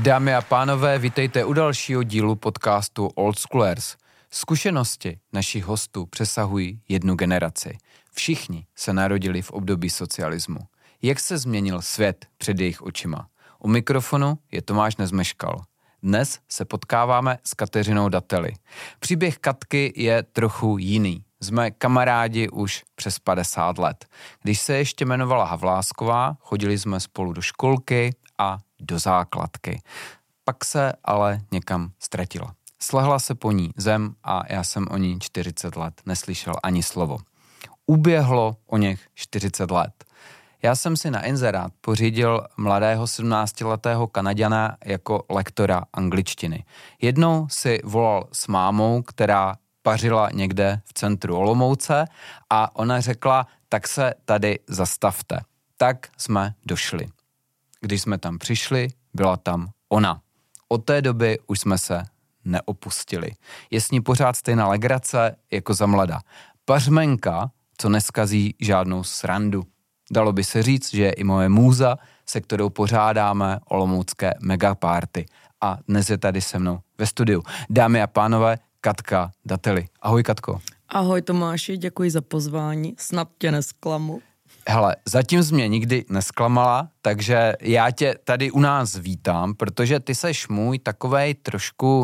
Dámy a pánové, vítejte u dalšího dílu podcastu Old Schoolers. Zkušenosti našich hostů přesahují jednu generaci. Všichni se narodili v období socialismu. Jak se změnil svět před jejich očima? U mikrofonu je Tomáš Nezmeškal. Dnes se potkáváme s Kateřinou Dately. Příběh Katky je trochu jiný. Jsme kamarádi už přes 50 let. Když se ještě jmenovala Havlásková, chodili jsme spolu do školky a do základky. Pak se ale někam ztratila. Slehla se po ní zem a já jsem o ní 40 let neslyšel ani slovo. Uběhlo o něch 40 let. Já jsem si na inzerát pořídil mladého 17letého Kanaďana jako lektora angličtiny. Jednou si volal s mámou, která pařila někde v centru Olomouce a ona řekla, tak se tady zastavte. Tak jsme došli. Když jsme tam přišli, byla tam ona. Od té doby už jsme se neopustili. Je s ní pořád stejná legrace jako za mlada. Pařmenka, co neskazí žádnou srandu. Dalo by se říct, že je i moje můza, se kterou pořádáme olomoucké megaparty. A dnes je tady se mnou ve studiu. Dámy a pánové, Katka Dately. Ahoj, Katko. Ahoj, Tomáši, děkuji za pozvání. Snad tě nesklamu. Hele, zatím jsi mě nikdy nesklamala, takže já tě tady u nás vítám, protože ty seš můj takovej trošku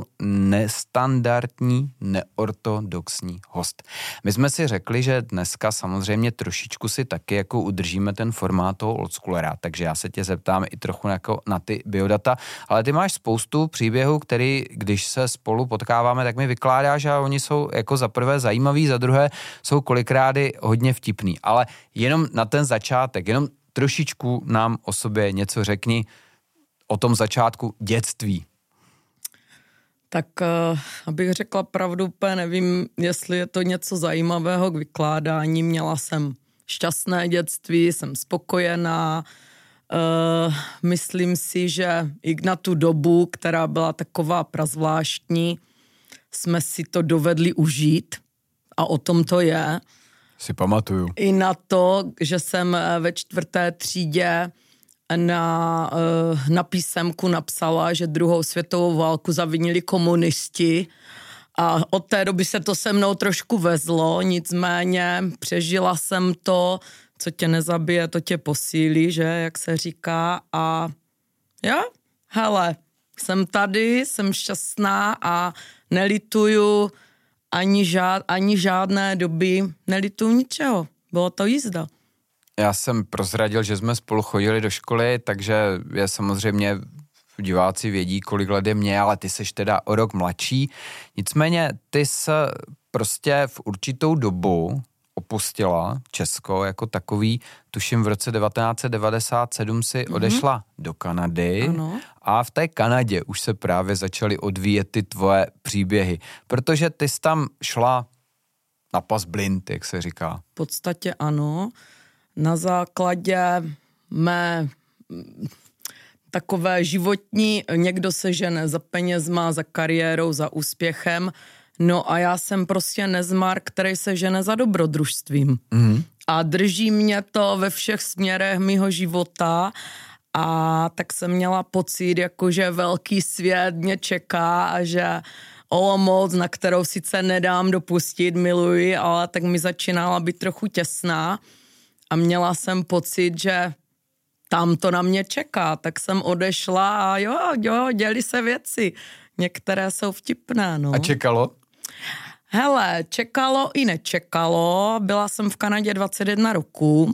nestandardní, neortodoxní host. My jsme si řekli, že dneska samozřejmě trošičku si taky jako udržíme ten formát toho oldschoolera, takže já se tě zeptám i trochu jako na ty biodata, ale ty máš spoustu příběhů, který, když se spolu potkáváme, tak mi vykládáš a oni jsou jako za prvé zajímavý, za druhé jsou kolikrát hodně vtipný, ale jenom na ten začátek, jenom trošičku nám o sobě něco řekni o tom začátku dětství. Tak abych řekla pravdu, úplně nevím, jestli je to něco zajímavého k vykládání. Měla jsem šťastné dětství, jsem spokojená. Myslím si, že i na tu dobu, která byla taková prazvláštní, jsme si to dovedli užít a o tom to je. Si pamatuju. I na to, že jsem ve 4. třídě na písemku napsala, že 2. světovou válku zavinili komunisti a od té doby se to se mnou trošku vezlo, nicméně přežila jsem to, co tě nezabije, to tě posílí, že, jak se říká, a jo, hele, jsem tady, jsem šťastná a nelituju ani žádné doby, nelituju ničeho. Bylo to jízda. Já jsem prozradil, že jsme spolu chodili do školy, takže je samozřejmě diváci vědí, kolik let je mě, ale ty seš teda o rok mladší. Nicméně ty jsi prostě v určitou dobu opustila Česko jako takový, tuším v roce 1997 si odešla do Kanady. Ano. A v té Kanadě už se právě začaly odvíjet ty tvoje příběhy, protože ty jsi tam šla na pas blind, jak se říká. V podstatě ano. Na základě mé takové životní, někdo se žene za penězma, za kariérou, za úspěchem, no a já jsem prostě nezmar, který se žene za dobrodružstvím. Mm. A drží mě to ve všech směrech mýho života a tak jsem měla pocit, jakože velký svět mě čeká a že Olomouc, na kterou sice nedám dopustit, miluji, ale tak mi začínala být trochu těsná a měla jsem pocit, že tam to na mě čeká, tak jsem odešla a jo, děly se věci. Některé jsou vtipné, no. A čekalo? Hele, čekalo i nečekalo. Byla jsem v Kanadě 21 roků.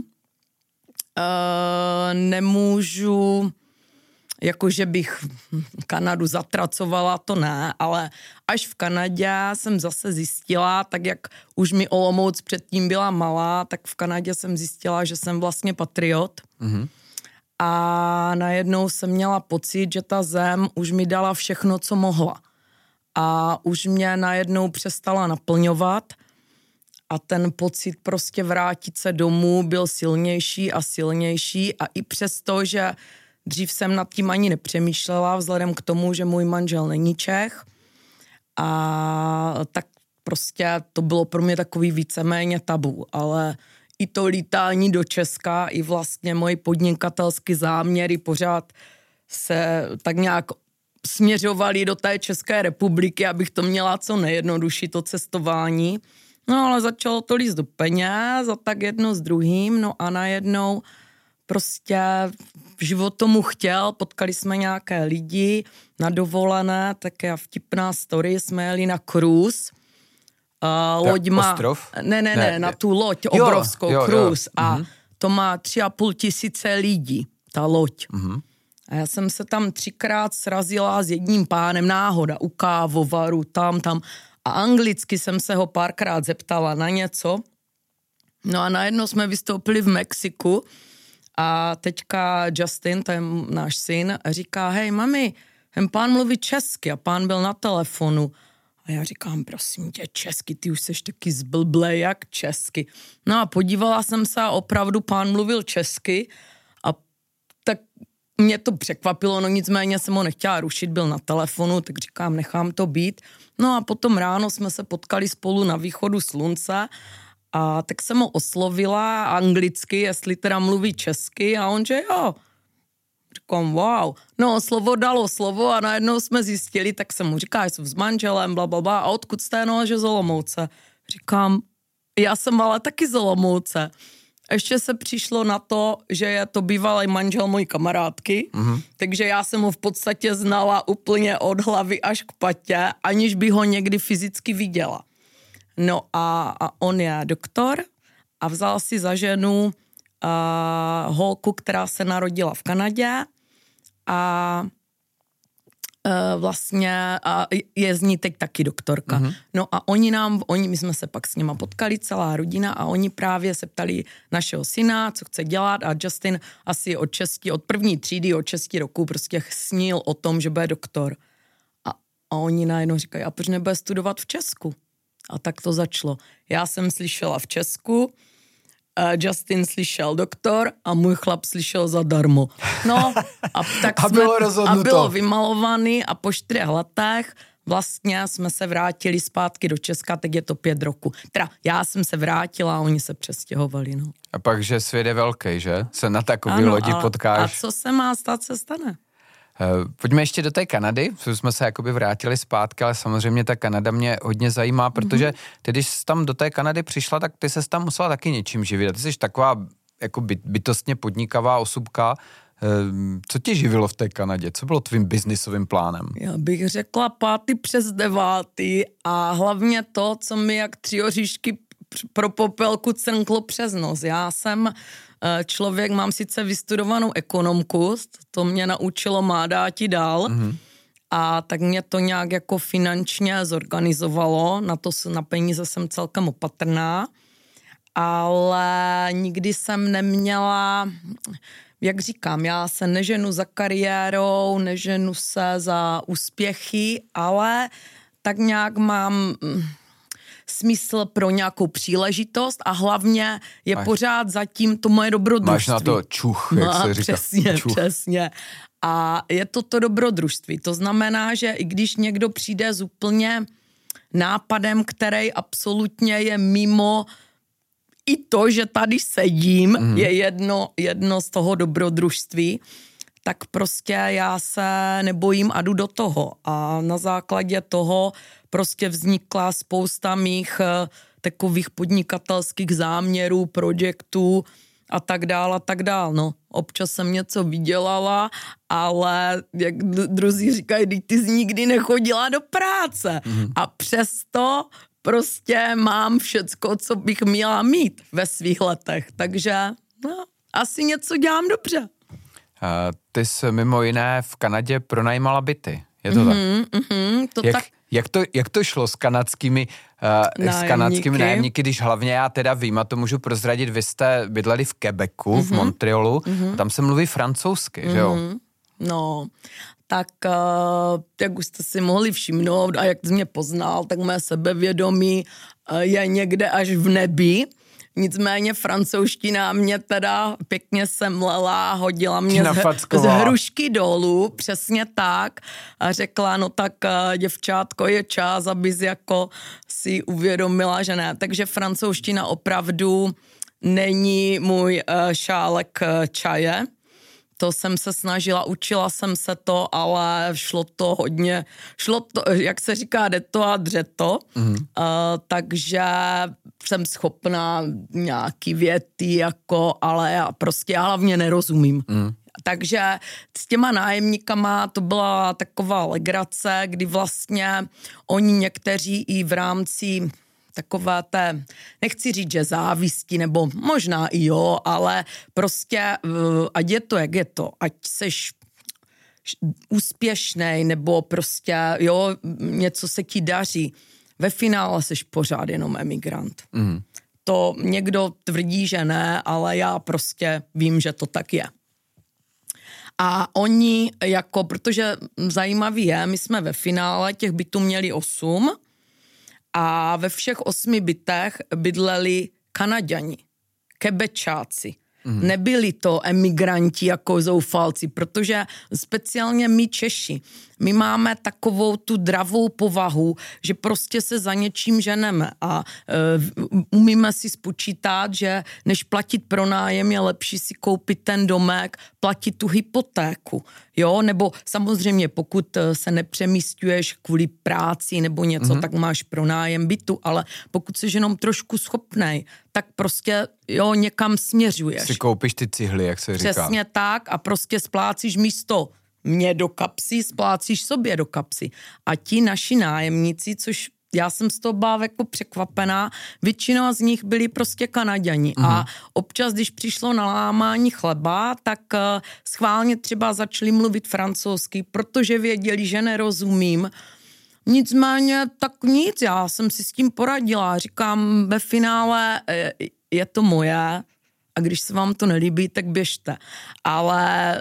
Nemůžu, jakože bych Kanadu zatracovala, to ne, ale až v Kanadě jsem zase zjistila, tak jak už mi Olomouc předtím byla malá, tak v Kanadě jsem zjistila, že jsem vlastně patriot. Mm-hmm. A najednou jsem měla pocit, že ta zem už mi dala všechno, co mohla. A už mě najednou přestala naplňovat a ten pocit prostě vrátit se domů byl silnější a silnější a i přesto, že dřív jsem nad tím ani nepřemýšlela vzhledem k tomu, že můj manžel není Čech a tak prostě to bylo pro mě takový víceméně tabu, ale i to lítání do Česka, i vlastně moje podnikatelské záměry pořád se tak nějak směřovali do té České republiky, abych to měla co nejjednodušší, to cestování. No ale začalo to líst do peněz a tak jedno s druhým, no a najednou prostě život tomu chtěl, potkali jsme nějaké lidi na dovolené, také vtipná story, jsme jeli na cruise. Loďma, ostrov? Ne, na tu loď, obrovskou cruise a to má 3,5 tisíce lidí, ta loď. A já jsem se tam 3krát srazila s jedním pánem, náhoda, u kávovaru, tam. A anglicky jsem se ho párkrát zeptala na něco. No a najednou jsme vystoupili v Mexiku a teďka Justin, to je náš syn, říká, hej mami, ten pán mluví česky a pán byl na telefonu. A já říkám, prosím tě, česky, ty už seš taky zblblej jak česky. No a podívala jsem se a opravdu pán mluvil česky a tak mě to překvapilo, no nicméně jsem ho nechtěla rušit, byl na telefonu, tak říkám, nechám to být. No a potom ráno jsme se potkali spolu na východu slunce a tak jsem ho oslovila anglicky, jestli teda mluví česky a on, že jo. Říkám, wow. No, slovo dalo slovo a najednou jsme zjistili, tak jsem mu říkala, že jsem s manželem, blablabla, a odkud jste, no, že z Olomouce. Říkám, já jsem ale taky z Olomouce. Ještě se přišlo na to, že je to bývalý manžel mojí kamarádky, takže já jsem ho v podstatě znala úplně od hlavy až k patě, aniž by ho někdy fyzicky viděla. No a on je doktor a vzal si za ženu holku, která se narodila v Kanadě a vlastně je z ní teď taky doktorka. No a my jsme se pak s nima potkali, celá rodina, a oni právě se ptali našeho syna, co chce dělat, a Justin asi od první třídy, od 6 roků prostě snil o tom, že bude doktor. A oni najednou říkají, a proč nebude studovat v Česku? A tak to začalo. Já jsem slyšela v Česku, Justin slyšel doktor a můj chlap slyšel zadarmo. No a tak bylo vymalovaný a po 4 letech vlastně jsme se vrátili zpátky do Česka, tak je to 5 roků. Teda já jsem se vrátila a oni se přestěhovali, no. A pak, že svět je velký, že? Se na takový lodi potkáš. A co se má stát, se stane. Pojďme ještě do té Kanady, jsme se jakoby vrátili zpátky, ale samozřejmě ta Kanada mě hodně zajímá, protože ty, když jsi tam do té Kanady přišla, tak ty ses tam musela taky něčím živit. Ty jsi taková jako bytostně podnikavá osobka. Co tě živilo v té Kanadě? Co bylo tvým biznisovým plánem? Já bych řekla 5. přes 9. a hlavně to, co mi jak 3 oříšky pro popelku crnklo přes nos. Já jsem člověk, mám sice vystudovanou ekonomku, to mě naučilo má dáti dál, a tak mě to nějak jako finančně zorganizovalo, na peníze jsem celkem opatrná, ale nikdy jsem neměla, jak říkám, já se neženu za kariérou, neženu se za úspěchy, ale tak nějak mám smysl pro nějakou příležitost a hlavně je pořád zatím to moje dobrodružství. Máš na to čuch, jak se říká. Přesně. A je to dobrodružství. To znamená, že i když někdo přijde s úplně nápadem, který absolutně je mimo i to, že tady sedím, je jedno z toho dobrodružství, tak prostě já se nebojím a jdu do toho. A na základě toho prostě vznikla spousta mých takových podnikatelských záměrů, projektů a tak dál. No, občas jsem něco vydělala, ale jak druzí říkají, ty jsi nikdy nechodila do práce. A přesto prostě mám všecko, co bych měla mít ve svých letech. Takže no, asi něco dělám dobře. Ty jsi mimo jiné v Kanadě pronajímala byty, je to tak? Jak to šlo s kanadskými nájemníky, když hlavně já teda vím, a to můžu prozradit, vy jste bydleli v Quebecu, v Montrealu, a tam se mluví francouzsky, že jo? No, tak jak už jste si mohli všimnout a jak jsi mě poznal, tak moje sebevědomí je někde až v nebi. Nicméně francouzština mě teda pěkně semlela, hodila mě z hrušky dolů, přesně tak, a řekla, no tak děvčátko, je čas, abys jako si uvědomila, že ne. Takže francouzština opravdu není můj šálek čaje. to jsem se snažila, učila jsem se to, ale šlo to, jak se říká, jde to a dře to, takže jsem schopná nějaký věty, jako, ale já hlavně nerozumím. Takže s těma nájemníkama to byla taková legrace, kdy vlastně oni někteří i v rámci takové té, nechci říct, že závisti, nebo možná i jo, ale prostě ať je to, jak je to, ať seš úspěšnej, nebo prostě, jo, něco se ti daří, ve finále seš pořád jenom emigrant. To někdo tvrdí, že ne, ale já prostě vím, že to tak je. A oni, jako, protože zajímavý je, my jsme ve finále, těch bytů měli 8 a ve všech 8 bytech bydleli Kanaďani, Quebečáci. Nebyli to emigranti jako zoufalci, protože speciálně my Češi, my máme takovou tu dravou povahu, že prostě se za něčím ženeme a umíme si spočítat, že než platit pronájem je lepší si koupit ten domek, platit tu hypotéku, jo, nebo samozřejmě pokud se nepřemísťuješ kvůli práci nebo něco, tak máš pronájem bytu, ale pokud jsi jenom trošku schopnej, tak prostě jo, někam směřuješ. Si koupíš ty cihly, jak se říká. Přesně tak a prostě splácíš místo mě do kapsy, splácíš sobě do kapsy. A ti naši nájemníci, což já jsem z toho byla jako překvapená, většina z nich byli prostě Kanaďani. A občas, když přišlo na lámání chleba, tak schválně třeba začali mluvit francouzsky, protože věděli, že nerozumím. Nicméně tak nic, já jsem si s tím poradila. Říkám, ve finále je to moje a když se vám to nelíbí, tak běžte. Ale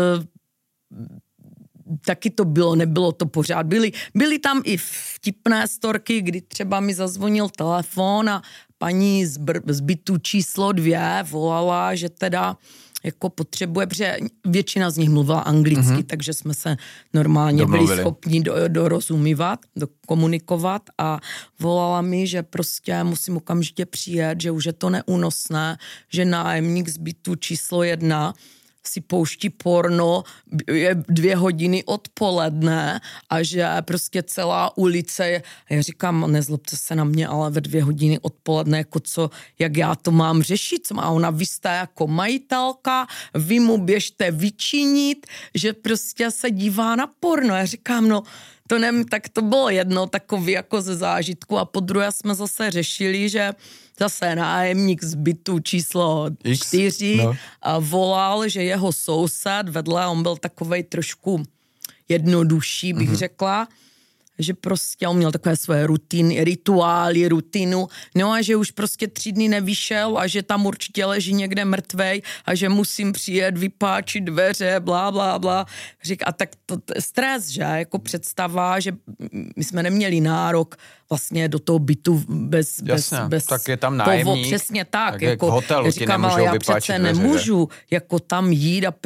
taky to bylo, nebylo to pořád. Byly tam i vtipné storky, kdy třeba mi zazvonil telefon a paní z bytu číslo 2 volala, že teda jako potřebuje, protože většina z nich mluvila anglicky, takže jsme se normálně byli schopni dorozumívat, komunikovat a volala mi, že prostě musím okamžitě přijet, že už je to neúnosné, že nájemník z bytu číslo 1 si pouští porno, je 2 hodiny odpoledne a že prostě celá ulice je, a já říkám, nezlobte se na mě, ale ve 2 hodiny odpoledne, jako co, jak já to mám řešit, co má ona, vy jste jako majitelka, vy mu běžte vyčinit, že prostě se dívá na porno, já říkám, no, to nevím, tak to bylo jedno takový jako ze zážitku a po druhé jsme zase řešili, že zase nájemník z bytu číslo 4 volal, že jeho soused vedle, on byl takovej trošku jednodušší, bych řekla, že prostě on měl takové své rutiny, rituály, rutinu, no a že už prostě 3 dny nevyšel a že tam určitě leží někde mrtvej a že musím přijet, vypáčit dveře, blá, blá, blá. A tak to stres, že? Jako představa, že my jsme neměli nárok vlastně do toho bytu bez tak je tam nájemník. Přesně tak. Jako v hotelu ti nemůžou já vypáčit přece dveře, nemůžu jako tam jít a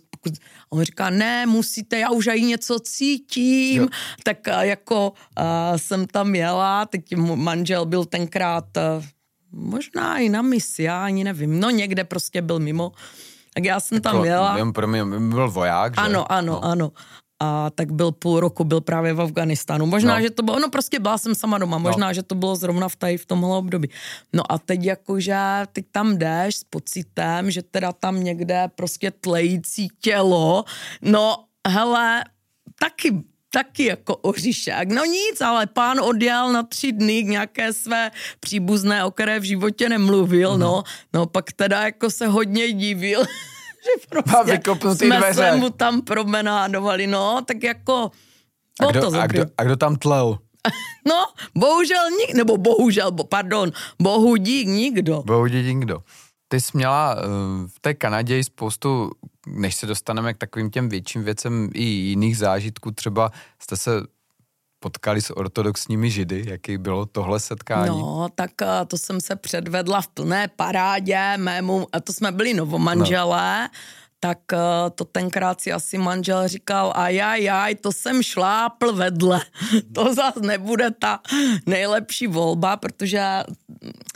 on říká, ne, musíte, já už aj něco cítím, jo. Tak jako jsem tam jela, teď můj manžel byl tenkrát možná i na misi, já ani nevím, no někde prostě byl mimo, tak já jsem tam jela. Pro mě byl voják, že? Ano. A tak byl půl roku, byl právě v Afganistánu. Možná, že to bylo, no prostě byla jsem sama doma, možná, že to bylo zrovna v tomhle období. No a teď jakože, teď tam jdeš s pocitem, že teda tam někde prostě tlející tělo, no hele, taky jako oříšek. No nic, ale pán odjel na 3 dny k nějaké své příbuzné, o které v životě nemluvil, no pak teda jako se hodně divil, že prostě jsme se mu tam promenádovali, no, tak jako... A kdo tam tlel? No, bohu dík nikdo. Bohu dík nikdo. Ty jsi měla v té Kanadě spoustu, než se dostaneme k takovým těm větším věcem i jiných zážitků, třeba jste se potkali s ortodoxními židy, jaký bylo tohle setkání? No, tak to jsem se předvedla v plné parádě a to jsme byli novomanželé, tak to tenkrát si asi manžel říkal, ajajaj, to jsem šlápl vedle, to zase nebude ta nejlepší volba, protože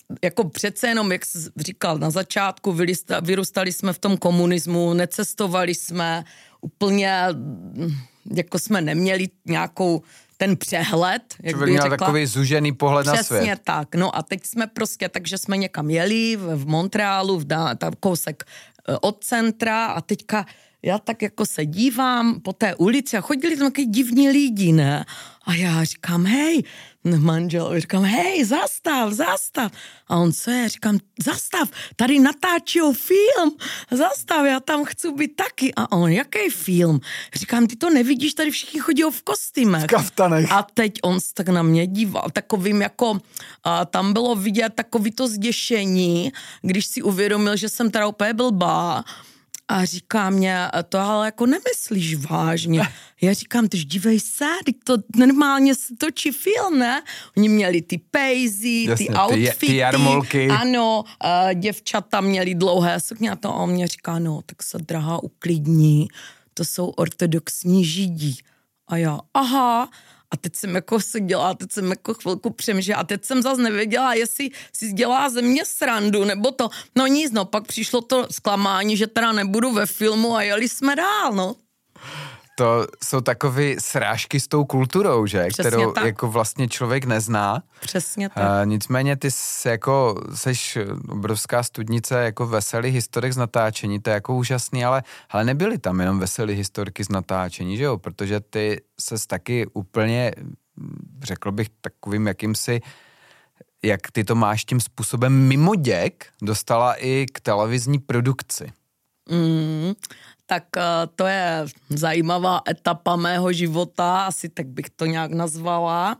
jako přece jenom, jak jsi říkal na začátku, vyrůstali jsme v tom komunismu, necestovali jsme, úplně jako jsme neměli nějakou ten přehled, jak člověk bych měl řekla. takový zužený pohled na svět. Přesně tak, no a teď jsme prostě, takže jsme někam jeli v Montrealu, tam kousek od centra a teďka já tak jako se dívám po té ulici a chodili tam takový divní lidi, ne? A já říkám, hej, manžel, říkám, hej, zastav. A on, co je? Říkám, zastav, tady natáčijou film, zastav, já tam chci být taky. A on, jaký film? Říkám, ty to nevidíš, tady všichni chodí v kostýmech. V kaftanech. A teď on se tak na mě díval, takovým jako, tam bylo vidět takový to zděšení, když si uvědomil, že jsem teda úplně blbá. A říká mě, to ale jako nemyslíš vážně. Já říkám, tyž dívej se, to normálně se točí film, ne? Oni měli ty pejzy, ty outfity. Ty jarmolky. Ano, děvčata měli dlouhé sukně a to on mě říká, no, tak se drahá uklidní, to jsou ortodoxní židí. A já, aha. A teď jsem jako seděla, teď jsem jako chvilku přemýšlela a teď jsem zase nevěděla, jestli si dělá ze mě srandu, nebo to. No nic, no, pak přišlo to zklamání, že teda nebudu ve filmu a jeli jsme dál, no. To jsou takové srážky s tou kulturou, že? Přesně kterou tak. jako vlastně člověk nezná. Přesně tak. Nicméně ty seš obrovská studnice jako veselých historek z natáčení, to je jako úžasný, ale nebyly tam jenom veselý historky z natáčení, že jo? Protože ty ses taky úplně, řekl bych takovým jakýmsi, jak ty to máš tím způsobem mimo děk, dostala i k televizní produkci. Tak to je zajímavá etapa mého života, asi tak bych to nějak nazvala.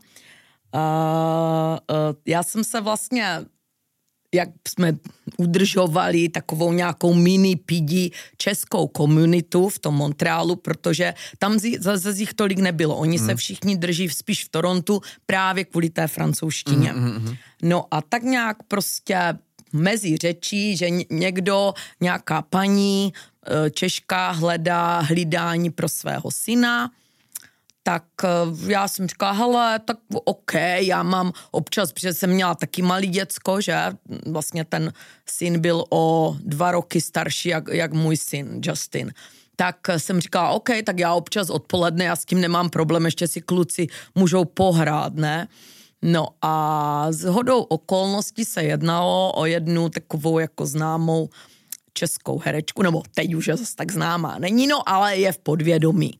Já jsem se vlastně, jak jsme udržovali takovou nějakou mini pidi českou komunitu v tom Montrealu, protože tam zase jich tolik nebylo. Oni se všichni drží spíš v Torontu právě kvůli té francouzštině. No a tak nějak prostě mezi řečí, že někdo, nějaká paní Češka hledá hlídání pro svého syna, tak já jsem říkala, hele, tak OK, já mám občas, protože jsem měla taky malý děcko, že vlastně ten syn byl o 2 roky starší, jak můj syn Justin. Tak jsem říkala, OK, tak já občas odpoledne, já s tím nemám problém, ještě si kluci můžou pohrát, ne? No a shodou okolností se jednalo o jednu takovou jako známou českou herečku, nebo teď už je zase tak známá není, no ale je v podvědomí.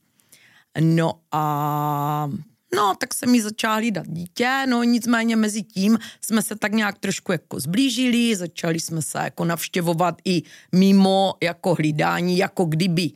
No a tak se mi začala hlídat dítě, no nicméně mezi tím jsme se tak nějak trošku jako zblížili, začali jsme se jako navštěvovat i mimo jako hlídání, jako kdyby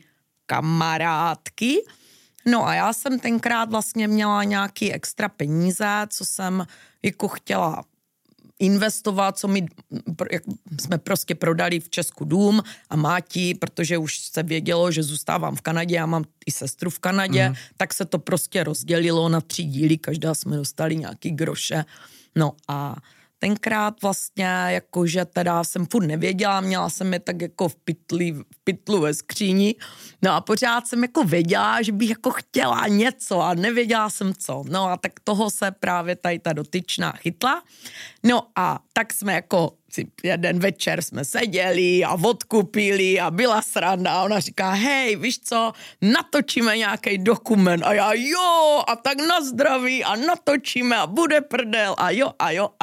kamarádky. No a já jsem tenkrát vlastně měla nějaký extra peníze, co jsem jako chtěla investovat, jak jsme prostě prodali v Česku dům a máti, protože už se vědělo, že zůstávám v Kanadě, já mám i sestru v Kanadě, tak se to prostě rozdělilo na 3 díly, každá jsme dostali nějaký groše. No a tenkrát vlastně, jakože teda jsem furt nevěděla, měla jsem je tak jako v pytlu ve skříni, no a pořád jsem jako věděla, že bych jako chtěla něco a nevěděla jsem co. No a tak toho se právě tady ta dotyčná chytla. No a tak jsme jako jeden večer jsme seděli a vodku pili a byla sranda a ona říká, hej, víš co, natočíme nějaký dokument a já a tak na zdraví a natočíme a bude prdel a jo.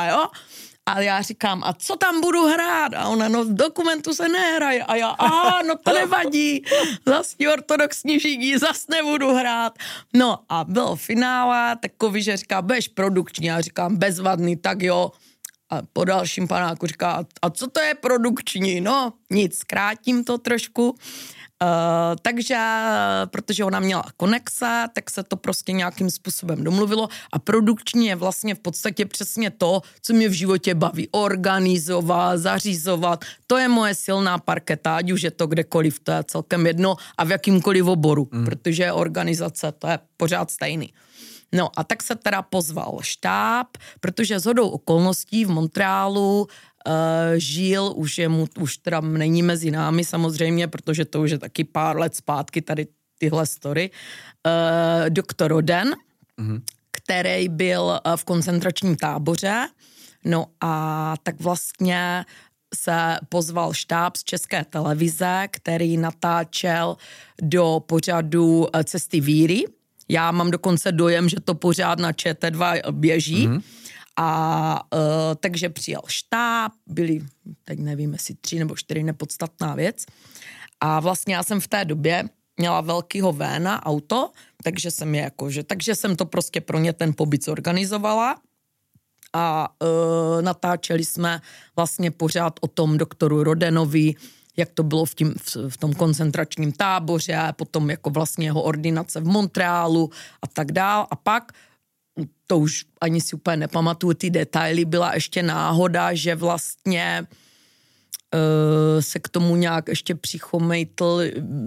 A já říkám, a co tam budu hrát? A ona, no v dokumentu se nehraje. A já, no to nevadí. Zas ortodoxní židí, zas nebudu hrát. No a bylo finále takový, že říká, budeš produkční. Já říkám, bezvadný, tak jo. A po dalším panáku říká, a co to je produkční? No nic, zkrátím to trošku. Takže, protože ona měla konexe, tak se to prostě nějakým způsobem domluvilo a produkční je vlastně v podstatě přesně to, co mě v životě baví. Organizovat, zařizovat, to je moje silná parketa, ať už je to kdekoliv, to je celkem jedno a v jakýmkoliv oboru, protože organizace, to je pořád stejný. No a tak se teda pozval štáb, protože shodou okolností v Montrealu žil, už teda není mezi námi samozřejmě, protože to už je taky pár let zpátky tady tyhle story, doktor Roden, který byl v koncentračním táboře No a tak vlastně se pozval štáb z České televize, který natáčel do pořadu Cesty víry. Já mám dokonce dojem, že to pořád na ČT2 běží. A takže přijel štáb, byli, teď nevím, jestli 3 nebo 4, nepodstatná věc. A vlastně já jsem v té době měla velkýho véna auto, takže jsem to prostě pro ně ten pobyt zorganizovala. A natáčeli jsme vlastně pořád o tom doktoru Rodenovi, jak to bylo v tom koncentračním táboře, potom jako vlastně jeho ordinace v Montrealu a tak dál. A pak, to už ani si úplně nepamatuju ty detaily, byla ještě náhoda, že vlastně se k tomu nějak ještě přichomejtl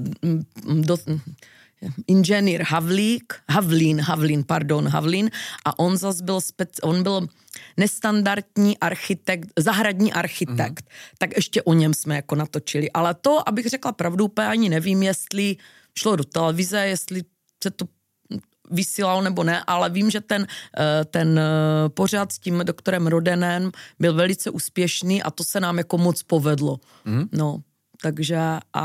inženýr Havlín a on zase byl on byl nestandardní architekt, zahradní architekt, tak ještě o něm jsme jako natočili. Ale to, abych řekla pravdu, úplně ani nevím, jestli šlo do televize, jestli se to vysílalo nebo ne, ale vím, že ten pořad s tím doktorem Rodenem byl velice úspěšný a to se nám jako moc povedlo. No, takže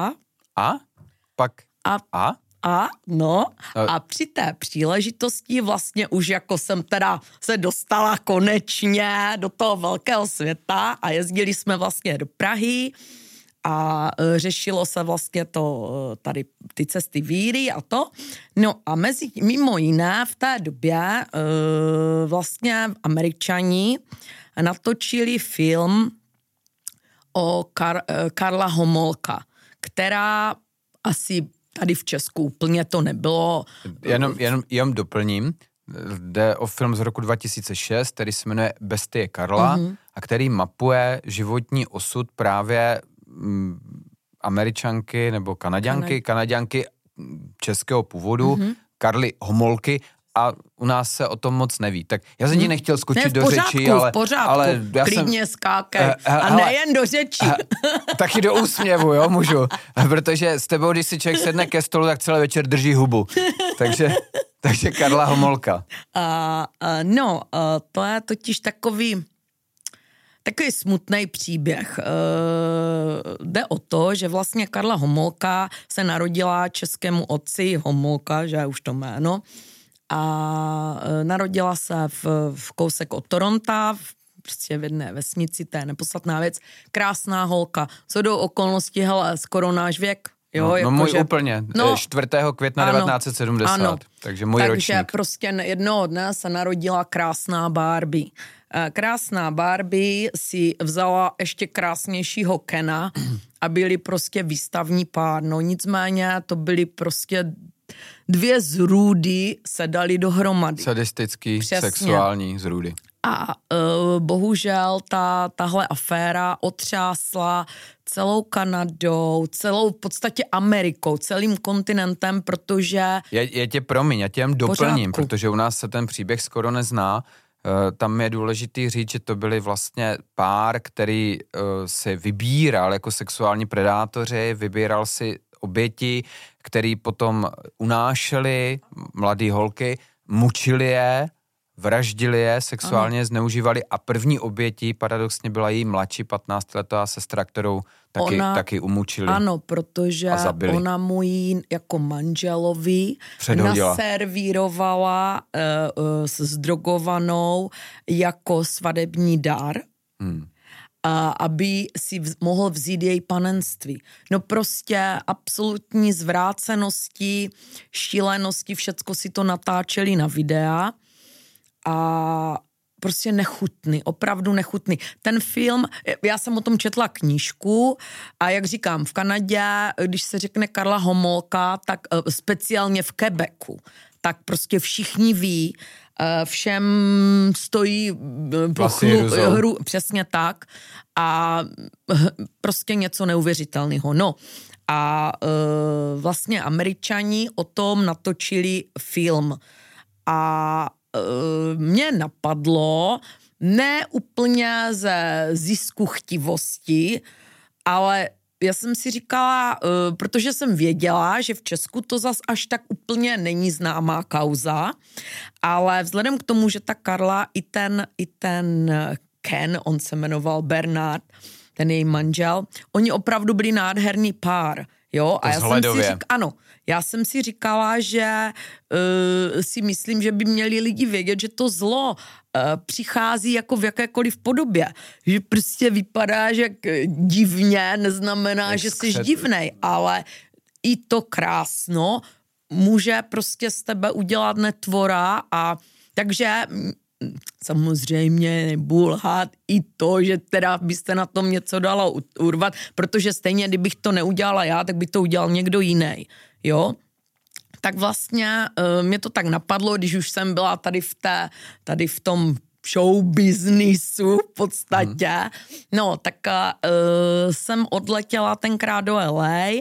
a při té příležitosti vlastně už jako jsem teda se dostala konečně do toho velkého světa a jezdili jsme vlastně do Prahy a řešilo se vlastně to tady ty cesty víry a to. No a mimo jiné v té době vlastně Američani natočili film o Karla Homolka, která asi tady v Česku úplně to nebylo. Jenom doplním. Jde o film z roku 2006, který se jmenuje Bestie Karla a který mapuje životní osud právě Američanky nebo Kanaďanky českého původu, Karly Homolky, a u nás se o tom moc neví. Tak já jsem ti nechtěl skočit do řeči, ale... V pořádku, klidně skákej. A nejen do řeči. Taky do úsměvu, jo, můžu. Protože s tebou, když si člověk sedne ke stolu, tak celý večer drží hubu. Takže Karla Homolka. To je totiž takový smutný příběh. Jde o to, že vlastně Karla Homolka se narodila českému otci Homolka, že je už to jméno, a narodila se v kousek od Toronta, prostě v jedné vesnici, to je nepodstatná věc, krásná holka, co do okolností, hele, skoro náš věk. Jo, no můj úplně, 4. května 1970, ano, takže můj ročník. Takže prostě jednoho dne se narodila krásná Barbie. Krásná Barbie si vzala ještě krásnějšího Kena a byli prostě výstavní pár. No nicméně to byly prostě 2 zrůdy se dali dohromady. Sadistický, sexuální zrůdy. A bohužel tahle aféra otřásla celou Kanadou, celou v podstatě Amerikou, celým kontinentem, protože... Já tě jen doplním, protože u nás se ten příběh skoro nezná. Tam je důležitý říct, že to byli vlastně pár, který se vybíral jako sexuální predátoři, vybíral si oběti, který potom unášeli mladý holky, mučili je, vraždili je, sexuálně zneužívali a první obětí paradoxně byla její mladší 15letá sestra, kterou taky umučili. Ano, protože ona mu ji jako manželovi naservírovala s zdrogovanou jako svadební dar. Aby si mohl vzít její panenství. No prostě absolutní zvrácenosti, šílenosti, všecko si to natáčeli na videa a prostě nechutný, opravdu nechutný. Ten film, já jsem o tom četla knížku a jak říkám, v Kanadě, když se řekne Karla Homolka, tak speciálně v Quebecu, tak prostě všichni ví, všem stojí hru, přesně tak, a prostě něco neuvěřitelného. No a vlastně Američani o tom natočili film a mě napadlo, ne úplně ze zisku chtivosti, ale já jsem si říkala, protože jsem věděla, že v Česku to zas až tak úplně není známá kauza, ale vzhledem k tomu, že ta Karla i ten Ken, on se jmenoval Bernard, ten její manžel. Oni opravdu byli nádherný pár, jo. A já jsem si říkala, že si myslím, že by měli lidi vědět, že to zlo přichází jako v jakékoliv podobě. Že prostě vypadá, že divně neznamená, že jsi divnej, ale i to krásno může prostě z tebe udělat netvora a takže samozřejmě nebudu lhát i to, že teda byste na tom něco dala urvat, protože stejně, kdybych to neudělala já, tak by to udělal někdo jiný, jo. Tak vlastně mě to tak napadlo, když už jsem byla tady v tom show businessu v podstatě. No, tak jsem odletěla tenkrát do LA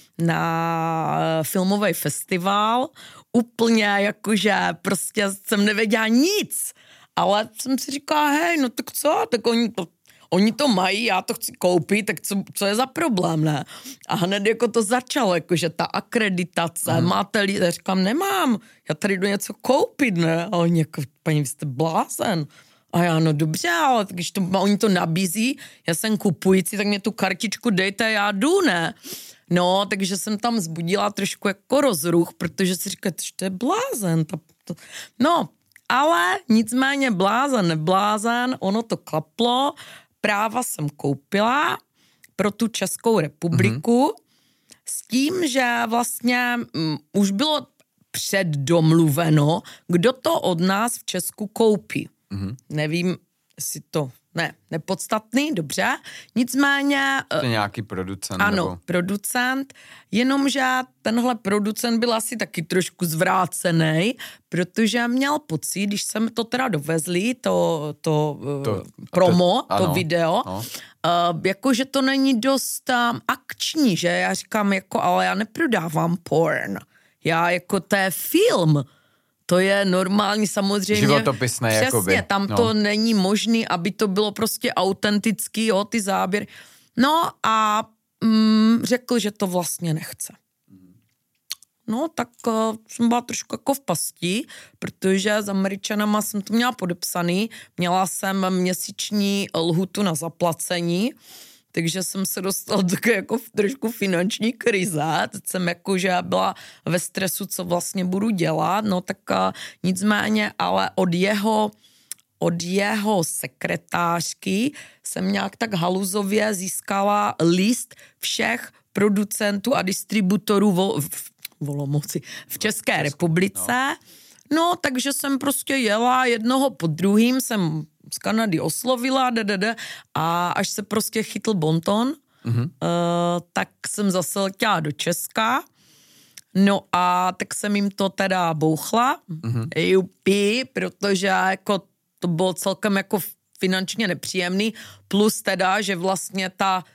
na filmový festival, úplně jakože prostě jsem nevěděla nic, ale jsem si říkala, hej, no tak co, tak oni to mají, já to chci koupit, tak co je za problém, ne? A hned jako to začalo, jakože ta akreditace, máte já říkám, nemám, já tady jdu něco koupit, ne? A oni jako, paní, vy jste blázen. A já, no dobře, ale když oni to nabízí, já jsem kupující, tak mě tu kartičku dejte, já jdu, ne? No, takže jsem tam vzbudila trošku jako rozruch, protože si říkala, že to je blázen. No, ale nicméně blázen, neblázen, ono to klaplo, práva jsem koupila pro tu Českou republiku s tím, že vlastně už bylo předdomluveno, kdo to od nás v Česku koupí. Nevím, jestli to... nepodstatný, dobře. Nicméně... To je nějaký producent. Ano, nebo... producent, jenomže tenhle producent byl asi taky trošku zvrácený, protože měl pocit, když jsme to teda dovezli, to promo, to video, jako, že to není dost akční, že já říkám, jako, ale já neprodávám porn. Já jako, to je film. To je normální samozřejmě. Životopisné, přesně, jakoby. Tam to není možný, aby to bylo prostě autentický, jo, ty záběry. No a řekl, že to vlastně nechce. No, tak jsem byla trošku jako v pasti, protože s Američanama jsem to měla podepsaný, měla jsem měsíční lhutu na zaplacení, takže jsem se dostala také jako v trošku finanční krize, teď jsem jakože byla ve stresu, co vlastně budu dělat, no tak nicméně, ale od jeho sekretářky jsem nějak tak haluzově získala list všech producentů a distributorů v České republice. No, takže jsem prostě jela jednoho po druhým, jsem z Kanady oslovila, a až se prostě chytl bonton, tak jsem zase letěla do Česka. No a tak jsem jim to teda bouchla, protože jako to bylo celkem jako finančně nepříjemný, plus teda, že vlastně ta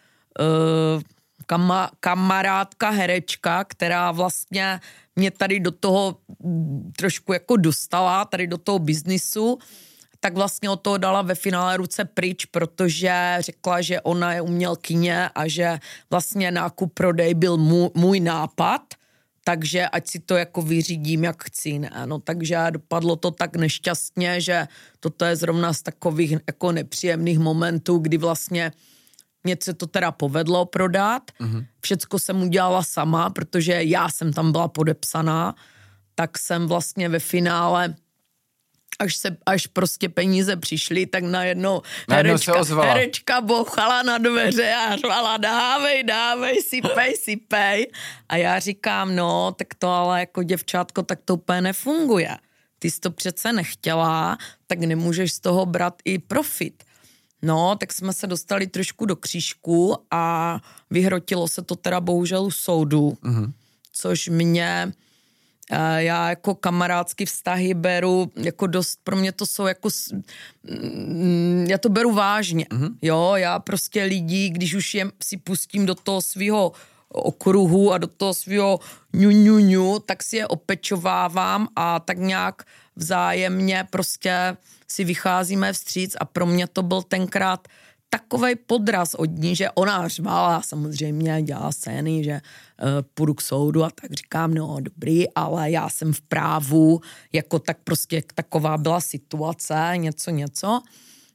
kamarádka herečka, která vlastně mě tady do toho trošku jako dostala, tady do toho biznisu, tak vlastně od toho dala ve finále ruce pryč, protože řekla, že ona je umělkyně a že vlastně nákup prodej byl můj nápad, takže ať si to jako vyřídím, jak chci, ne? No takže dopadlo to tak nešťastně, že toto je zrovna z takových jako nepříjemných momentů, kdy vlastně mě se to teda povedlo prodat. Všecko jsem udělala sama, protože já jsem tam byla podepsaná, tak jsem vlastně ve finále, až prostě peníze přišly, tak najednou herečka bouchala na dveře a řvala, dávej, sypej. A já říkám, no, tak to ale jako děvčátko, tak to úplně nefunguje. Ty jsi to přece nechtěla, tak nemůžeš z toho brát i profit. No, tak jsme se dostali trošku do křížku a vyhrotilo se to teda bohužel u soudu, což mě, já jako kamarádský vztahy beru jako dost, pro mě to jsou jako, já to beru vážně, jo, já prostě lidí, když už je si pustím do toho svého okruhu a do toho svého ňu, tak si je opečovávám a tak nějak vzájemně prostě si vycházíme vstříc a pro mě to byl tenkrát takovej podraz od ní, že ona řvala, samozřejmě dělala scény, že půjdu k soudu a tak říkám, no dobrý, ale já jsem v právu, jako tak prostě taková byla situace, něco.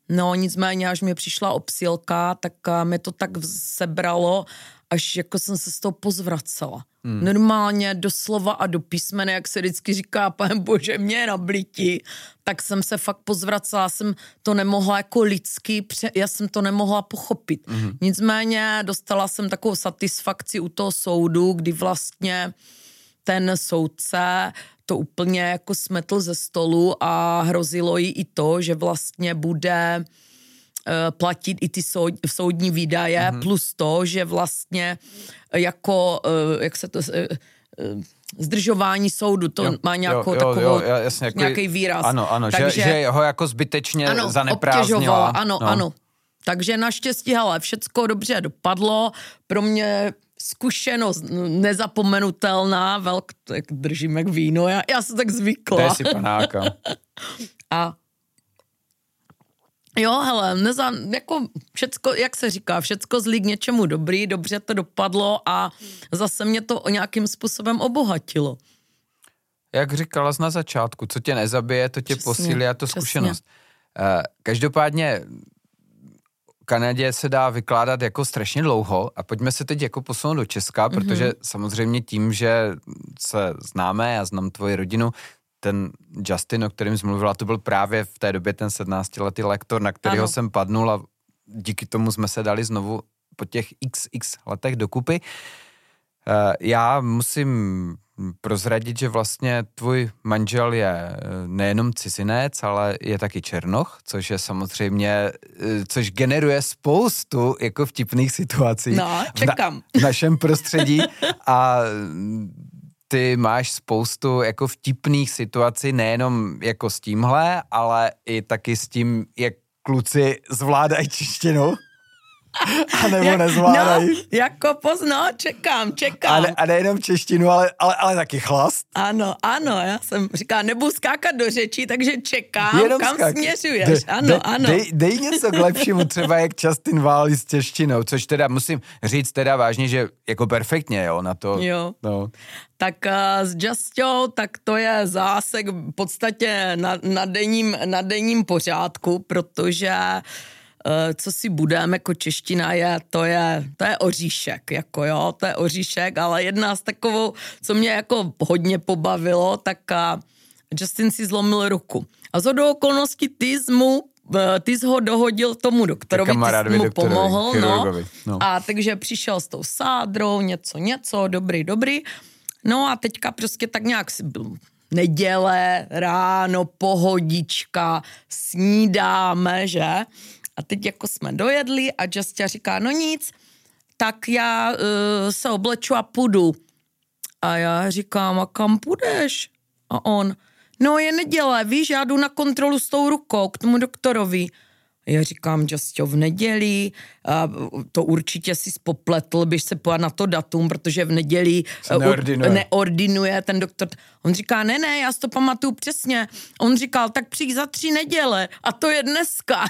No nicméně, až mě přišla obsílka, tak mě to tak sebralo, až jako jsem se z toho pozvracela. Normálně doslova a do písmene, jak se vždycky říká, Pane Bože, mě je na bliti, tak jsem se fakt pozvracela, jsem to nemohla jako lidsky, já jsem to nemohla pochopit. Nicméně dostala jsem takovou satisfakci u toho soudu, kdy vlastně ten soudce to úplně jako smetl ze stolu a hrozilo jí i to, že vlastně bude platit i ty soudní výdaje, plus to, že vlastně jako, jak se to... zdržování soudu, to má nějakou takovou, jasně, jako, nějaký výraz. Ano, takže, že ho jako zbytečně zaneprázdnila. Ano. Takže naštěstí, hele, všecko dobře dopadlo, pro mě zkušenost nezapomenutelná, jak držím jak víno, já se tak zvykla. To je si panáka. A jo, hele, jako všecko, jak se říká, všecko zlí k něčemu dobrý, dobře to dopadlo a zase mě to nějakým způsobem obohatilo. Jak říkala jsi na začátku, co tě nezabije, to tě posílí a to zkušenost. Každopádně Kanadě se dá vykládat jako strašně dlouho a pojďme se teď jako posunout do Česka, protože samozřejmě tím, že se známe, já znám tvoji rodinu, ten Justin, o kterém jsi mluvila, to byl právě v té době ten 17letý lektor, na kterého jsem padnul a díky tomu jsme se dali znovu po těch x letech dokupy. Já musím prozradit, že vlastně tvůj manžel je nejenom cizinec, ale je taky černoch, což je samozřejmě, což generuje spoustu jako vtipných situací. No, čekám. V našem prostředí a ty máš spoustu jako vtipných situací, nejenom jako s tímhle, ale i taky s tím, jak kluci zvládají češtinu. A nebo nezvládají. No, jako čekám. A nejenom češtinu, ale taky chlast. Ano, já jsem říkala, nebudu skákat do řečí, takže čekám, jenom kam směřuješ. Ano. Dej něco k lepšímu, třeba jak Justin válí s češtinou, což teda musím říct teda vážně, že jako perfektně, jo, na to. Jo. No. Tak s Justou, tak to je zásek v podstatě na denním pořádku, protože co si budeme, jako čeština to je oříšek, jako jo, to je oříšek, ale jedna z takovou, co mě jako hodně pobavilo, tak Justin si zlomil ruku. A shodou okolností ty jsi ho dohodil tomu doktorovi, ty jsi mu pomohl, no. A takže přišel s tou sádrou, něco, dobrý. No a teďka prostě tak nějak si byl neděle, ráno, pohodička, snídáme, že? A teď jako jsme dojedli a Justia říká, no nic, tak já se obleču a půjdu. A já říkám, a kam půjdeš? A on, no je neděle, víš, já jdu na kontrolu s tou rukou k tomu doktorovi. A já říkám, Justio, v neděli, to určitě si spopletl, běž se pojat na to datum, protože v neděli neordinuje ten doktor. On říká, ne, já si to pamatuju přesně. On říkal, tak přijď za 3 neděle a to je dneska.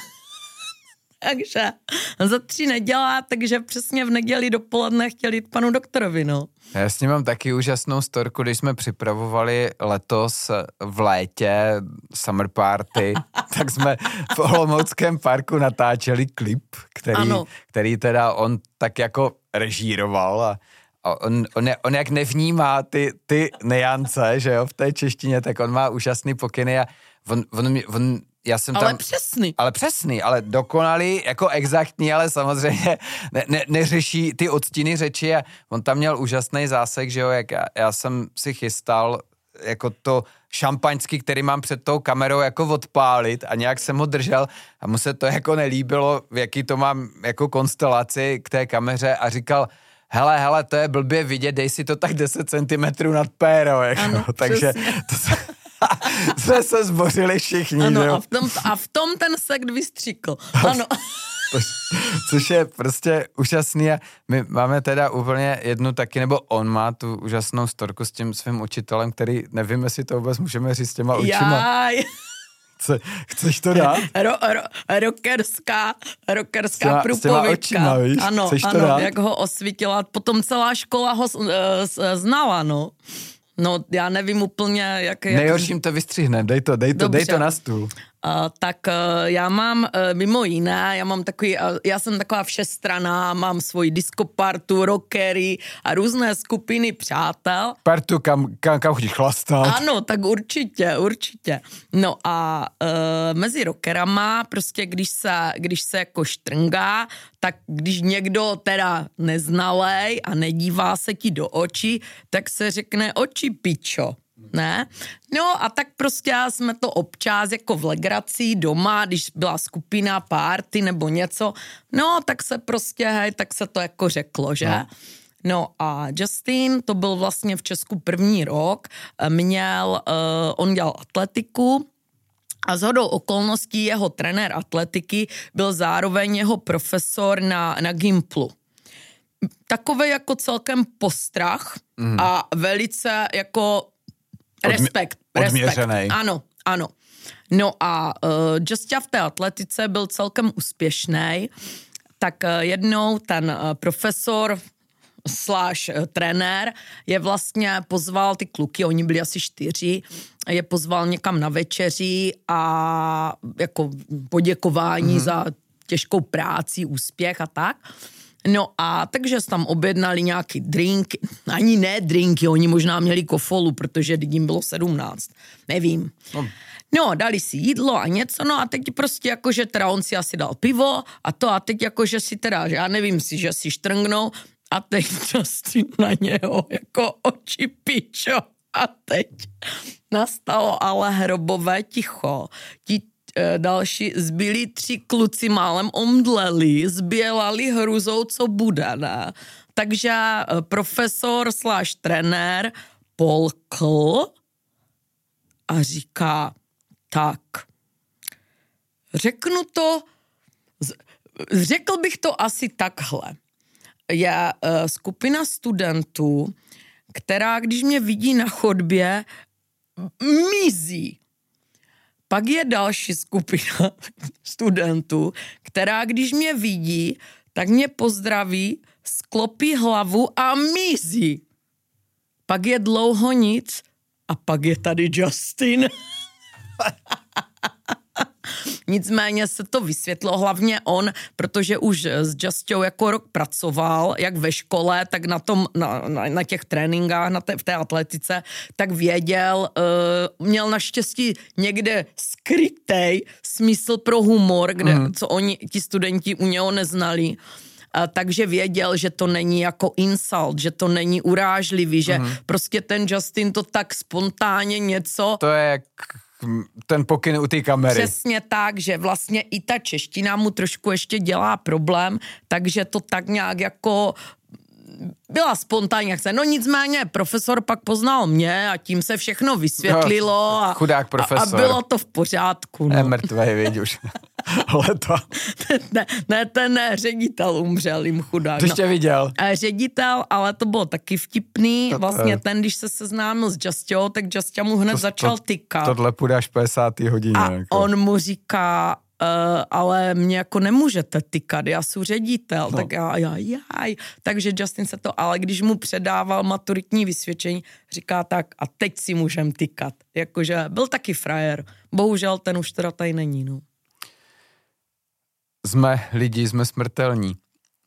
Takže za 3 nedělá, takže přesně v neděli dopoledne chtěl jít panu doktorovi, no. Já s ním mám taky úžasnou storku, když jsme připravovali letos v létě summer party, tak jsme v Olomouckém parku natáčeli klip, který teda on tak jako režíroval a on jak nevnímá ty neance, že jo, v té češtině, tak on má úžasný pokyny a on já jsem ale tam, přesný. Ale přesný, ale dokonalý, jako exaktní, ale samozřejmě neřeší ty odstíny řeči a on tam měl úžasný zásek, že jo, jak já jsem si chystal jako to šampaňský, který mám před tou kamerou jako odpálit a nějak jsem ho držel a mu se to jako nelíbilo, v jaký to mám jako konstelaci k té kameře a říkal, hele, to je blbě vidět, dej si to tak 10 cm nad péro, jako, ano, takže jsme se zbořili všichni, ano, že jo? A v tom ten sekt vystříkl, ano. Což je prostě úžasný a my máme teda úplně jednu taky, nebo on má tu úžasnou storku s tím svým učitelem, který nevím, jestli to vůbec můžeme říct s těma očima. Chceš to dát? Rockerská průpovídka. Ano, jak ho osvítila. Potom celá škola ho znala, no. No, já nevím úplně, jak... Nejhorším to vystřihnem, dej to na stůl. Tak já mám mimo jiné, já jsem taková všestranná, mám svoji diskopartu, rockery a různé skupiny přátel. Partu, kam chodíš chlastat. Ano, tak určitě. No a mezi rockerama, prostě když se jako štrngá, tak když někdo teda neznalej a nedívá se ti do očí, tak se řekne oči pičo. Ne? No a tak prostě jsme to občas jako v legraci doma, když byla skupina, party nebo něco, no tak se prostě, tak se to jako řeklo, že? No a Justin, to byl vlastně v Česku první rok, on dělal atletiku a shodou okolností jeho trenér atletiky byl zároveň jeho profesor na Gimplu. Takovej jako celkem postrach a velice jako respekt. Odměřenej. Ano. No a Justia v té atletice byl celkem úspěšný, tak jednou ten profesor / trenér je vlastně pozval ty kluky, oni byli asi 4, je pozval někam na večeři a jako poděkování za těžkou práci, úspěch a tak. No a takže tam objednali nějaký drinky, ani ne drinky, oni možná měli kofolu, protože jim bylo 17, nevím. No, dali si jídlo a něco, no a teď prostě jakože teda on si asi dal pivo a teď jakože si teda, já nevím si, že si štrngnou a teď Justin na něho jako oči pičo a teď nastalo ale hrobové ticho. Ti další zbyli 3 kluci málem omdleli, zbělali hruzou, co bude, ne? Takže profesor / trenér polkl a říká, tak, řekl bych to asi takhle. Je skupina studentů, která, když mě vidí na chodbě, mizí. Pak je další skupina studentů, která, když mě vidí, tak mě pozdraví, sklopí hlavu a mizí. Pak je dlouho nic a pak je tady Justin. Nicméně se to vysvětlo, hlavně on, protože už s Justou jako rok pracoval, jak ve škole, tak na těch tréninkách, v té atletice, tak věděl, měl naštěstí někde skrytej smysl pro humor, co ti studenti u něho neznali. Takže věděl, že to není jako insult, že to není urážlivý, že prostě ten Justin to tak spontánně něco... To je jak ten pokyn u té kamery. Přesně tak, že vlastně i ta čeština mu trošku ještě dělá problém, takže to tak nějak jako byla spontánní akce. No nicméně profesor pak poznal mě a tím se všechno vysvětlilo chudák profesor. A bylo to v pořádku. No. Je mrtvej, vidíš už. Leto. Ne, ten ředitel umřel, jim chudák. To ještě viděl. Ředitel, ale to bylo taky vtipný. Vlastně ten, když se seznámil s Justou, tak Justia mu hned začal tykat. Tohle půjde až 50. hodině. A jako. on mu říká, ale mě jako nemůžete tykat, já jsem ředitel, tak já. Takže Justin se to, ale když mu předával maturitní vysvědčení, říká tak a teď si můžem tykat. Jakože byl taky frajer. Bohužel ten už teda tady není, no. Jsme lidi, jsme smrtelní.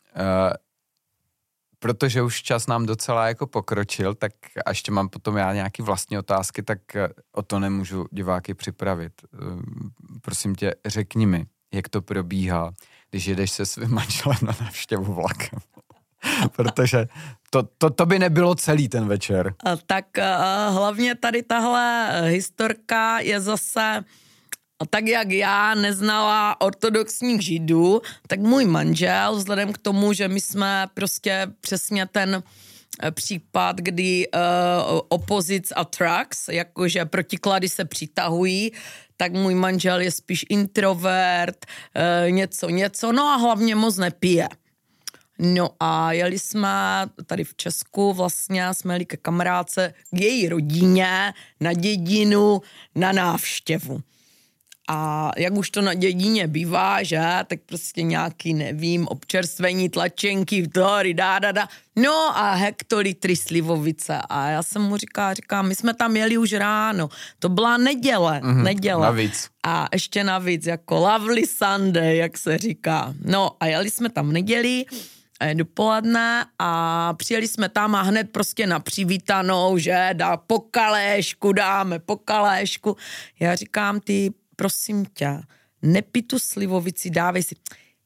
Protože už čas nám docela jako pokročil, tak a ještě mám potom já nějaký vlastní otázky, tak o to nemůžu diváky připravit. Prosím tě, řekni mi, jak to probíhá, když jedeš se svým manželem na návštěvu vlakem. Protože to by nebylo celý ten večer. Tak hlavně tady tahle historka je zase... Tak jak já neznala ortodoxních židů, tak můj manžel, vzhledem k tomu, že my jsme prostě přesně ten případ, kdy opposites attracts, jakože protiklady se přitahují, tak můj manžel je spíš introvert, něco, no a hlavně moc nepije. No a jeli jsme tady v Česku, vlastně jsme jeli ke kamarádce, k její rodině, na dědinu, na návštěvu. A jak už to na dědině bývá, že, tak prostě nějaký, nevím, občerstvení, tlačenky, no a hektolitry slivovice. A já jsem mu říkám, my jsme tam jeli už ráno, to byla neděle. Navíc. A ještě navíc, jako lovely Sunday, jak se říká. No a jeli jsme tam v neděli, dopoledne a přijeli jsme tam a hned prostě na přivítanou, že dáme po kaléšku. Já říkám, ty, prosím tě, nepij tu slivovici, dávej si.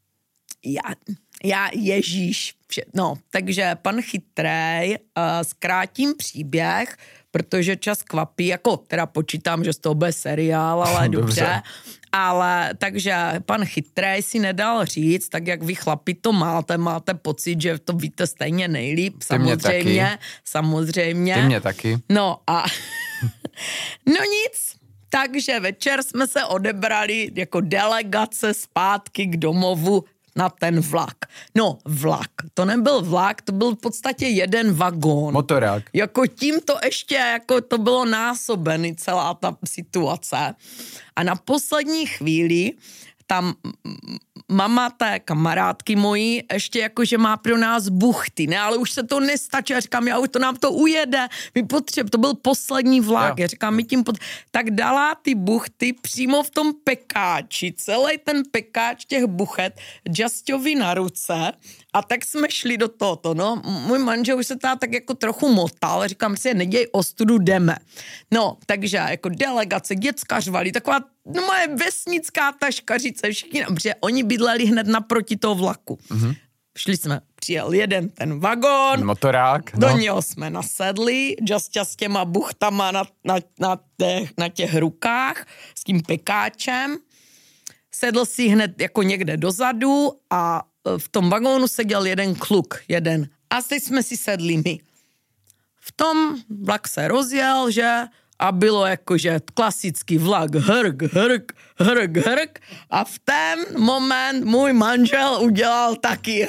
Já Ježíš. No, takže pan chytrej, zkrátím příběh, protože čas kvapí, jako teda počítám, že z toho bude seriál, ale dobře. Ale takže pan chytrej si nedal říct, tak jak vy chlapi to máte pocit, že to víte stejně nejlíp, samozřejmě. Ty mě taky. No a no nic, takže večer jsme se odebrali jako delegace zpátky k domovu na ten vlak. No, vlak. To nebyl vlak, to byl v podstatě jeden vagón. Motorák. Jako tím to ještě, jako to bylo násobený celá ta situace. A na poslední chvíli tam mama té kamarádky mojí ještě jako, že má pro nás buchty, ne, ale už se to nestačí, já říkám, to nám to ujede, to byl poslední vlak, já říkám, tak dala ty buchty přímo v tom pekáči, celý ten pekáč těch buchet Jusťovi na ruce a tak jsme šli do tohoto, no, můj manžel už se tak jako trochu motal, říkám si, neděj ostudu, jdeme. No, takže jako delegace, děckařvali, taková moje vesnická taškařice, všichni, protože oni bydleli hned naproti toho vlaku. Mm-hmm. Přijel jeden ten vagón, motorák, do něho jsme nasedli, Justia s těma buchtama na těch rukách, s tím pekáčem, sedl si hned jako někde dozadu a v tom vagónu seděl jeden kluk, a teď jsme si sedli my. V tom vlak se rozjel, že, a bylo jakože klasický vlak hrk a v ten moment můj manžel udělal taky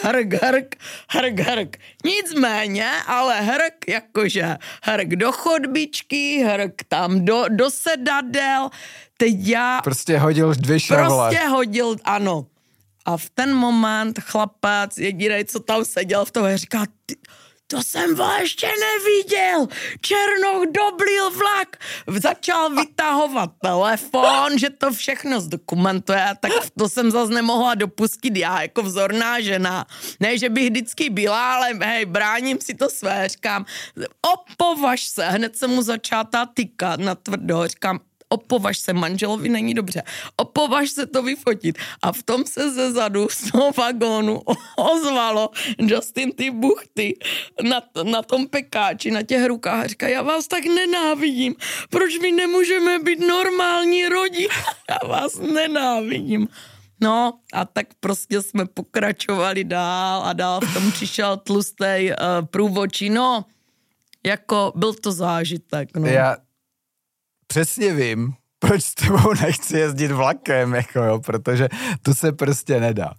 hrk. Nicméně, ale hrk jakože hrk do chodbičky, hrk tam do sedadel, teď já... Prostě hodil 2 šravle. Ano. A v ten moment chlapec, jedinej, co tam seděl v toho, říká, to jsem ještě neviděl, Černoch doblil vlak. Začal vytahovat telefon, že to všechno zdokumentuje, tak to jsem zase nemohla dopustit já, jako vzorná žena. Ne, že bych vždycky byla, ale hej, bráním si to své, říkám, opovaž se, hned se mu začátá tykat na tvrdo, říkám, opovaž se, manželovi není dobře, opovaž se to vyfotit. A v tom se zezadu z toho vagónu ozvalo Justin ty buchty na tom pekáči, na těch rukách. Říká, já vás tak nenávidím, proč my nemůžeme být normální rodina? Já vás nenávidím. No a tak prostě jsme pokračovali dál a dál v tom přišel tlustej průvodčí. No, jako byl to zážitek. No. Já přesně vím, proč s tebou nechci jezdit vlakem, jako jo, protože to se prostě nedá.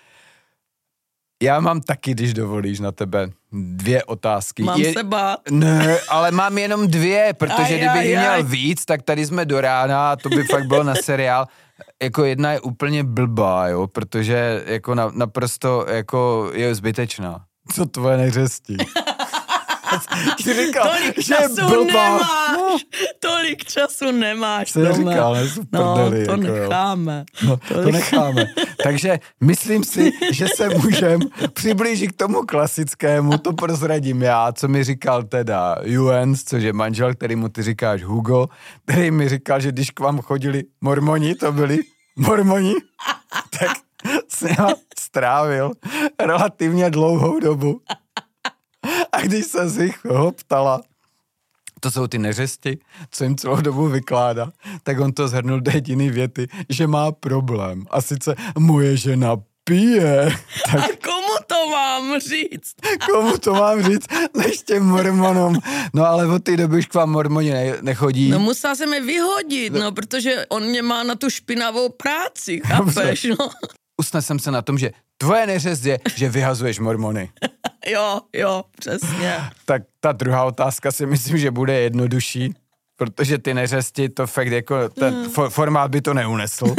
Já mám taky, když dovolíš, na tebe 2 otázky. Mám se bát. Ne, ale mám jenom 2, protože kdybych měl víc, tak tady jsme do rána a to by fakt bylo na seriál. Jako jedna je úplně blbá, jo, protože jako naprosto jako je zbytečná. Co tvoje neřestí? Říkal, tolik času nemáš. Jsem říkal, ne, prdeli, to jako necháme. No, to necháme. Takže myslím si, že se můžem přiblížit k tomu klasickému, to prozradím já, co mi říkal teda Jens, což je manžel, kterýmu ty říkáš Hugo, který mi říkal, že když k vám chodili mormoni, to byli mormoni, tak jsem strávil relativně dlouhou dobu. A když se z nich ho ptala, to jsou ty neřesti, co jim celou dobu vykládá, tak on to shrnul do jediný věty, že má problém. A sice moje žena pije. Tak... A komu to mám říct? Komu to mám říct, než těm mormonům. No ale od té doby už k vám mormoni nechodí. No musela se mi vyhodit, no, protože on mě má na tu špinavou práci, chápeš, no. Usnesem se na tom, že tvoje neřest je, že vyhazuješ mormony. Jo, přesně. Tak ta druhá otázka si myslím, že bude jednodušší. protože ty neřesti, to fakt jako, ten formát by to neunesl.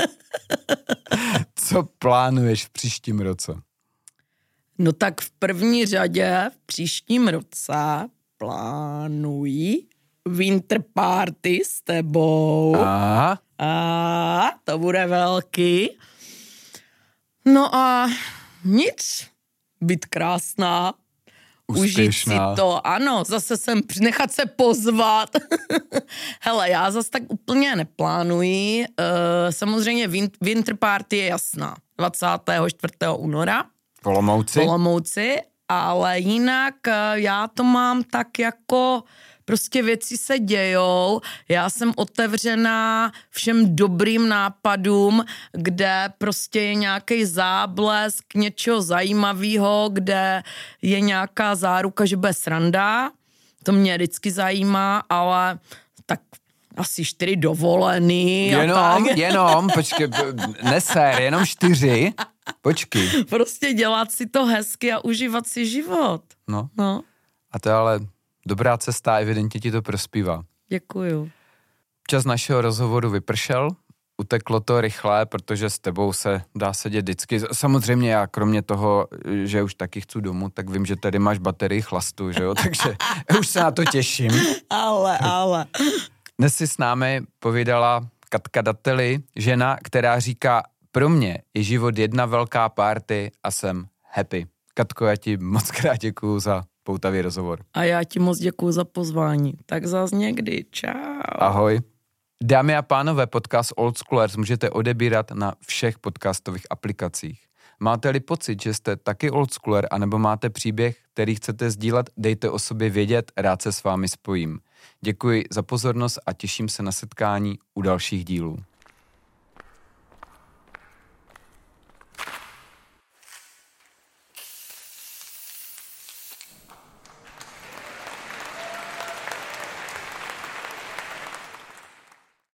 Co plánuješ v příštím roce? No tak v první řadě v příštím roce plánuji winter party s tebou. A to bude velký. No a nic, být krásná, užít si to, ano, zase nechat se pozvat. Hele, já zase tak úplně neplánuji, samozřejmě winter party je jasná, 24. února. V Olomouci, ale jinak já to mám tak jako prostě věci se dějou, já jsem otevřená všem dobrým nápadům, kde prostě je nějaký záblesk něčeho zajímavého, kde je nějaká záruka, že bude sranda, to mě vždycky zajímá, ale tak asi 4 dovolený. Jenom, počkej, neser, jenom 4, počkej. Prostě dělat si to hezky a užívat si život. No. A to je ale dobrá cesta, evidentně ti to prospívá. Děkuju. Čas našeho rozhovoru vypršel, uteklo to rychle, protože s tebou se dá sedět vždycky. Samozřejmě já kromě toho, že už taky chci domů, tak vím, že tady máš baterii chlastu, že jo, takže už se na to těším. Ale. Dnes si s námi povídala Katka Dattely, žena, která říká, pro mě je život jedna velká party a jsem happy. Katko, já ti moc krát děkuju za poutavý rozhovor. A já ti moc děkuju za pozvání. Tak zas někdy. Čau. Ahoj. Dámy a pánové, podcast Old Schoolers můžete odebírat na všech podcastových aplikacích. Máte-li pocit, že jste taky old schooler, anebo máte příběh, který chcete sdílet, dejte o sobě vědět, rád se s vámi spojím. Děkuji za pozornost a těším se na setkání u dalších dílů.